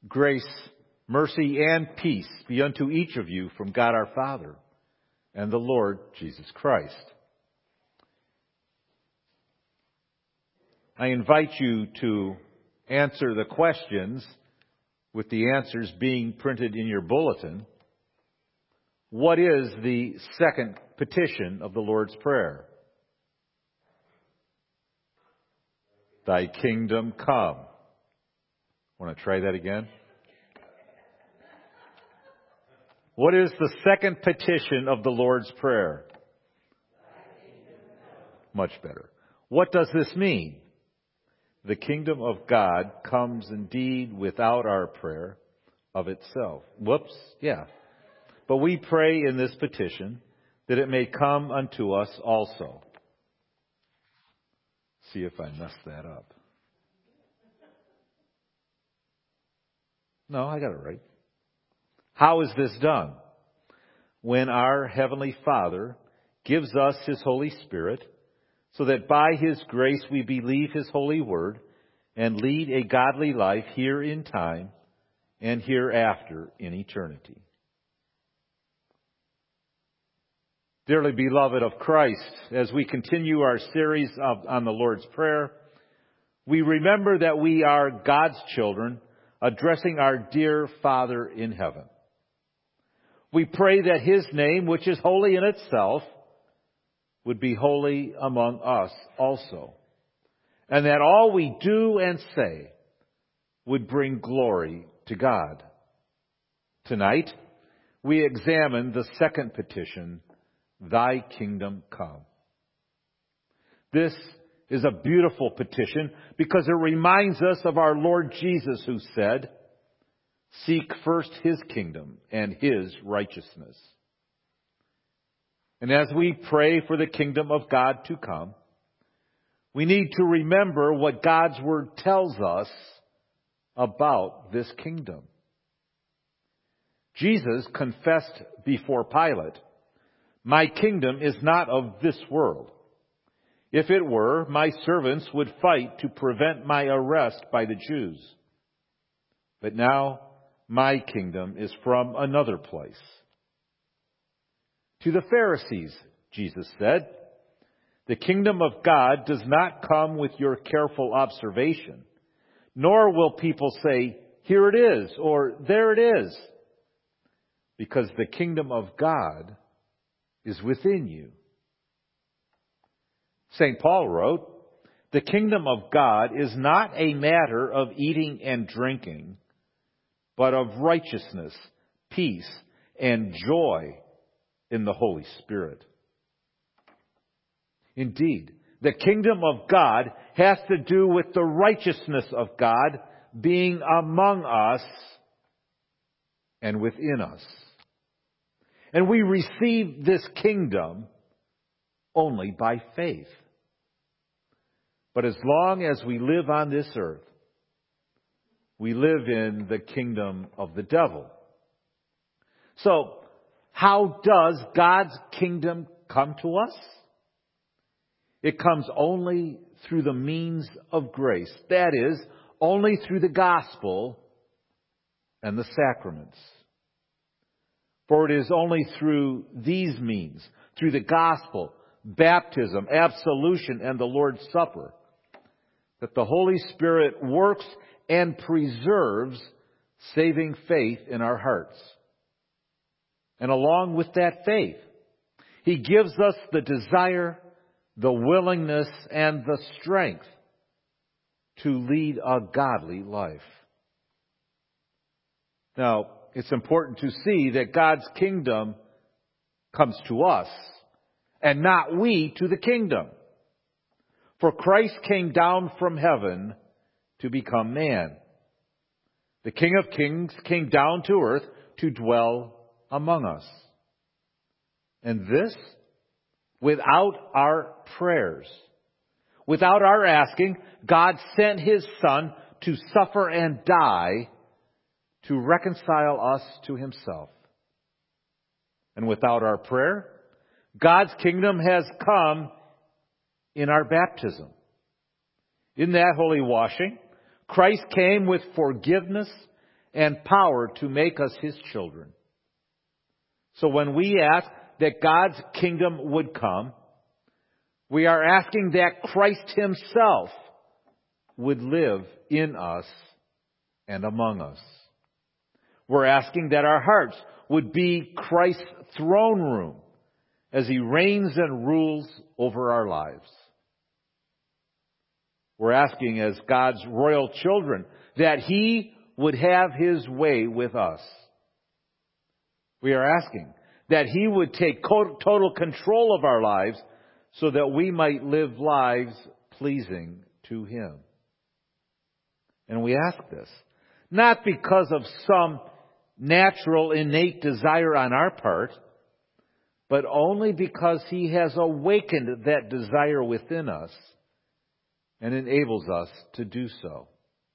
Grace, mercy, and peace be unto each of you from God our Father and the Lord Jesus Christ. I invite you to answer the questions with the answers being printed in your bulletin. What is the second petition of the Lord's Prayer? Thy kingdom come. Want to try that again? What is the second petition of the Lord's Prayer? Much better. What does this mean? The kingdom of God comes indeed without our prayer of itself. But we pray in this petition that it may come unto us also. See if I messed that up. No, I got it right. How is this done? When our Heavenly Father gives us His Holy Spirit, so that by His grace we believe His holy word and lead a godly life here in time and hereafter in eternity. Dearly beloved of Christ, as we continue our series on the Lord's Prayer, we remember that we are God's children addressing our dear Father in heaven. We pray that His name, which is holy in itself, would be holy among us also, and that all we do and say would bring glory to God. Tonight, we examine the second petition, Thy kingdom come. This is a beautiful petition because it reminds us of our Lord Jesus, who said, "Seek first His kingdom and His righteousness." And as we pray for the kingdom of God to come, we need to remember what God's Word tells us about this kingdom. Jesus confessed before Pilate, "My kingdom is not of this world. If it were, my servants would fight to prevent my arrest by the Jews. But now my kingdom is from another place." To the Pharisees, Jesus said, "The kingdom of God does not come with your careful observation, nor will people say, 'Here it is,' or 'There it is,' because the kingdom of God is within you." St. Paul wrote, "The kingdom of God is not a matter of eating and drinking, but of righteousness, peace, and joy in the Holy Spirit." Indeed, the kingdom of God has to do with the righteousness of God being among us and within us. And we receive this kingdom only by faith. But as long as we live on this earth, we live in the kingdom of the devil. So, how does God's kingdom come to us? It comes only through the means of grace. That is, only through the gospel and the sacraments. For it is only through these means, through the gospel, baptism, absolution, and the Lord's Supper, that the Holy Spirit works and preserves saving faith in our hearts. And along with that faith, He gives us the desire, the willingness, and the strength to lead a godly life. Now, it's important to see that God's kingdom comes to us, and not we to the kingdom. For Christ came down from heaven to become man. The King of Kings came down to earth to dwell among us. And this, without our prayers, without our asking, God sent His Son to suffer and die to reconcile us to Himself. And without our prayer, God's kingdom has come in our baptism. In that holy washing, Christ came with forgiveness and power to make us His children. So when we ask that God's kingdom would come, we are asking that Christ Himself would live in us and among us. We're asking that our hearts would be Christ's throne room as He reigns and rules over our lives. We're asking as God's royal children that He would have His way with us. We are asking that He would take total control of our lives so that we might live lives pleasing to Him. And we ask this not because of some natural, innate desire on our part, but only because He has awakened that desire within us and enables us to do so.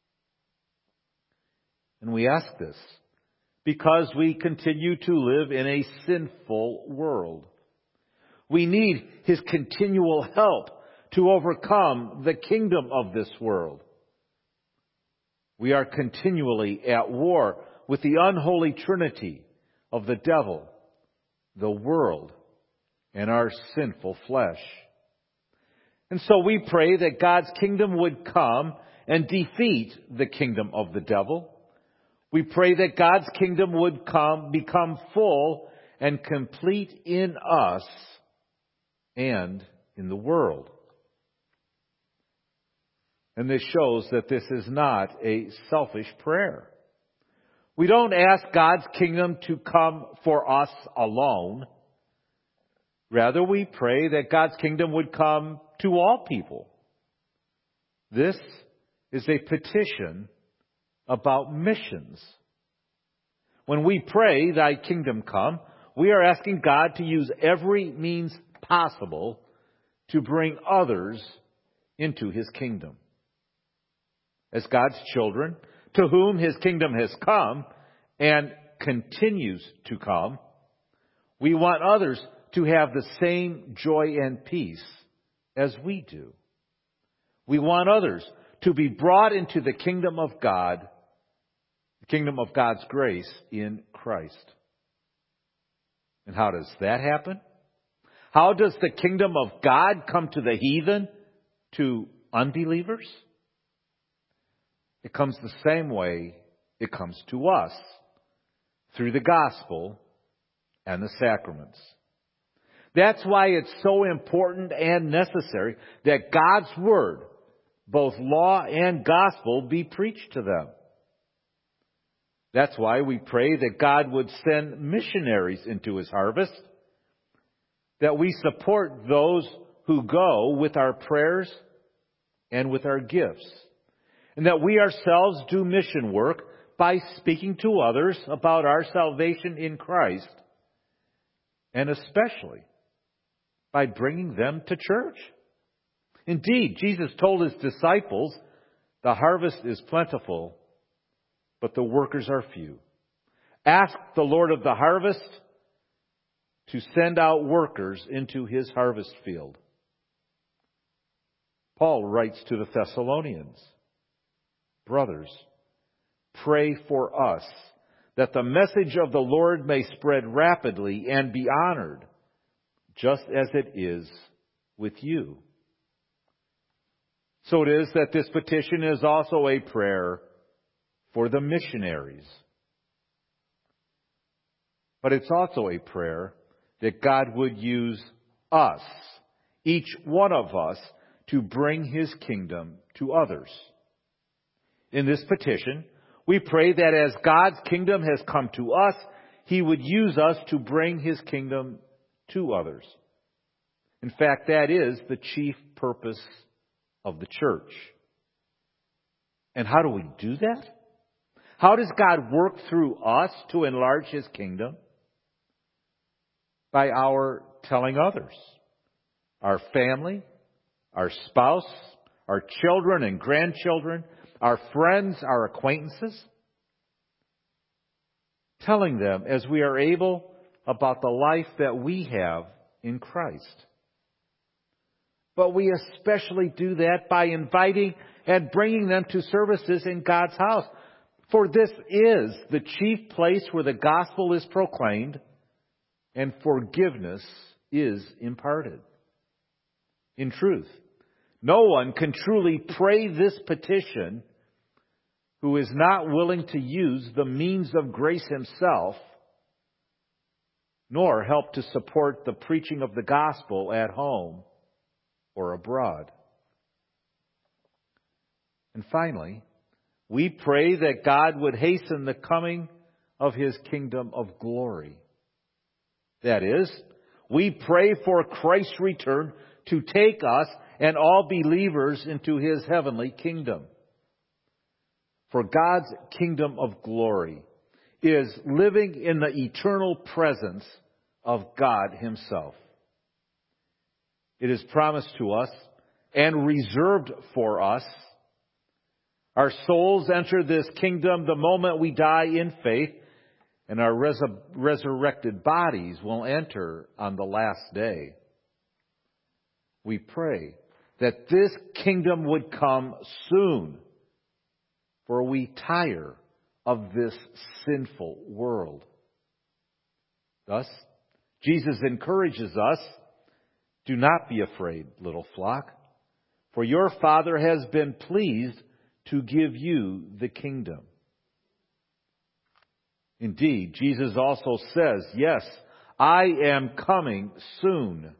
And we ask this because we continue to live in a sinful world. We need His continual help to overcome the kingdom of this world. We are continually at war with the unholy trinity of the devil, the world, and our sinful flesh. And so we pray that God's kingdom would come and defeat the kingdom of the devil. We pray that God's kingdom would become full and complete in us and in the world. And this shows that this is not a selfish prayer. We don't ask God's kingdom to come for us alone. Rather, we pray that God's kingdom would come to all people. This is a petition about missions. When we pray, Thy kingdom come, we are asking God to use every means possible to bring others into His kingdom. As God's children, to whom His kingdom has come and continues to come, we want others to have the same joy and peace as we do. We want others to be brought into the kingdom of God, the kingdom of God's grace in Christ. And how does that happen? How does the kingdom of God come to the heathen, to unbelievers? It comes the same way it comes to us, through the gospel and the sacraments. That's why it's so important and necessary that God's Word, both law and gospel, be preached to them. That's why we pray that God would send missionaries into His harvest, that we support those who go with our prayers and with our gifts, and that we ourselves do mission work by speaking to others about our salvation in Christ, and especially by bringing them to church. Indeed, Jesus told His disciples, "The harvest is plentiful, but the workers are few. Ask the Lord of the harvest to send out workers into His harvest field." Paul writes to the Thessalonians, "Brothers, pray for us, that the message of the Lord may spread rapidly and be honored, just as it is with you." So it is that this petition is also a prayer for the missionaries. But it's also a prayer that God would use us, each one of us, to bring His kingdom to others. In this petition, we pray that as God's kingdom has come to us, He would use us to bring His kingdom to others. In fact, that is the chief purpose of the church. And how do we do that? How does God work through us to enlarge His kingdom? By our telling others, our family, our spouse, our children and grandchildren, our friends, our acquaintances, telling them as we are able about the life that we have in Christ. But we especially do that by inviting and bringing them to services in God's house. For this is the chief place where the gospel is proclaimed and forgiveness is imparted. In truth, no one can truly pray this petition who is not willing to use the means of grace himself, nor help to support the preaching of the gospel at home or abroad. And finally, we pray that God would hasten the coming of His kingdom of glory. That is, we pray for Christ's return to take us and all believers into His heavenly kingdom. For God's kingdom of glory is living in the eternal presence of God Himself. It is promised to us and reserved for us. Our souls enter this kingdom the moment we die in faith, and our resurrected bodies will enter on the last day. We pray that this kingdom would come soon, for we tire of this sinful world. Thus, Jesus encourages us, do not be afraid, little flock, for your Father has been pleased to give you the kingdom. Indeed, Jesus also says, yes, I am coming soon.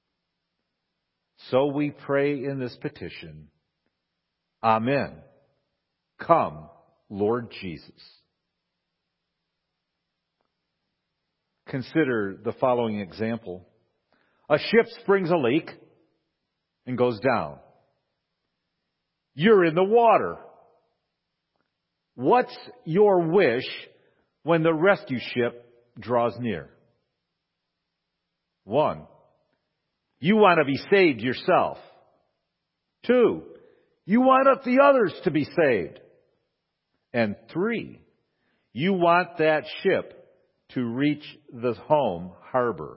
So we pray in this petition, Amen. Come, Lord Jesus. Consider the following example. A ship springs a leak and goes down. You're in the water. What's your wish when the rescue ship draws near? 1, you want to be saved yourself. 2, you want the others to be saved. And 3, you want that ship to reach the home harbor.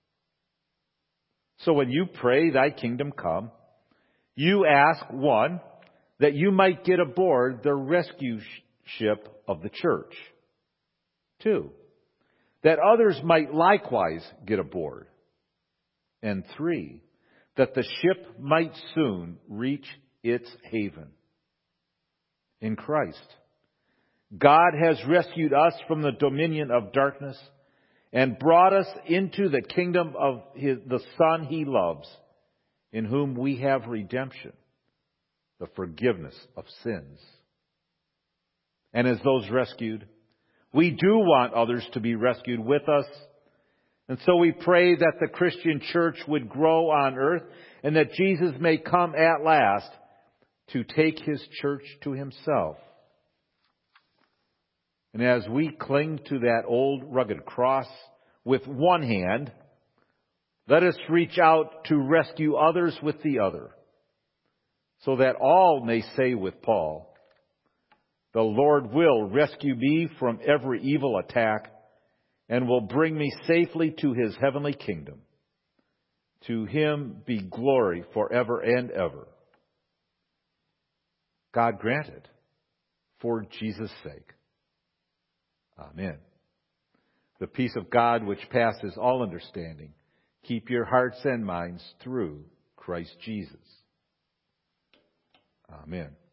So when you pray, thy kingdom come, you ask, 1, that you might get aboard the rescue ship of the church. 2, that others might likewise get aboard. And 3, that the ship might soon reach its haven. In Christ, God has rescued us from the dominion of darkness and brought us into the kingdom of the Son He loves, in whom we have redemption, the forgiveness of sins. And as those rescued, we do want others to be rescued with us. And so we pray that the Christian church would grow on earth and that Jesus may come at last to take His church to Himself. And as we cling to that old rugged cross with one hand, let us reach out to rescue others with the other, so that all may say with Paul, the Lord will rescue me from every evil attack and will bring me safely to His heavenly kingdom. To Him be glory forever and ever. God grant it for Jesus' sake. Amen. The peace of God which passes all understanding, keep your hearts and minds through Christ Jesus. Amen.